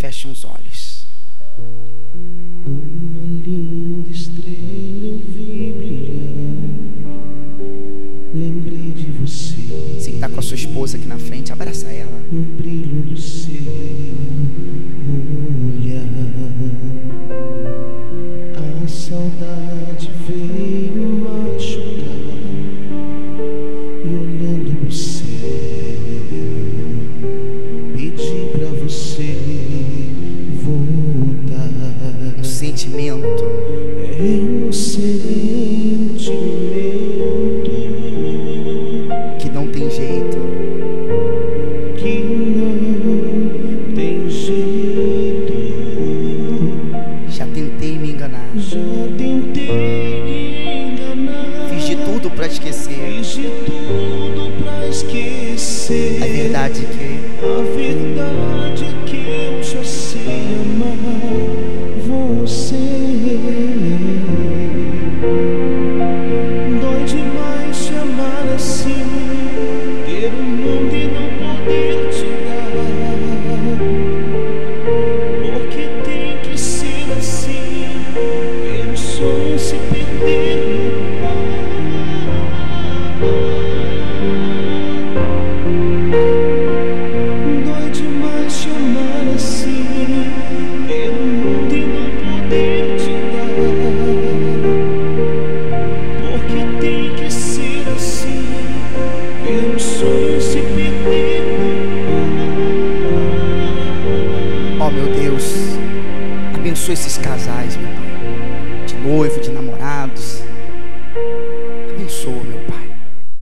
Feche os olhos. Uma linda estrela eu vi brilhar, lembrei de você. Você que está com a sua esposa aqui na frente, abraça ela. No brilho do seu olhar, a saudade veio machucar, e olhando pro céu, pedi pra você voltar. Um sentimento. É um sentimento Que não tem jeito. que não tem jeito. Já tentei me enganar. Já tentei me enganar, Fiz de tudo pra esquecer. fiz de tudo pra esquecer. A verdade é que eu só sei amar você. Dói demais te amar assim, ter o mundo e não poder te dar. Porque tem que ser assim, ver o sonho se perder no ar. Dói demais te amar assim, ter o mundo e não poder te dar. Porque tem que ser assim, ver o sonho se perder no ar. ó meu Deus, abençoa esses casais,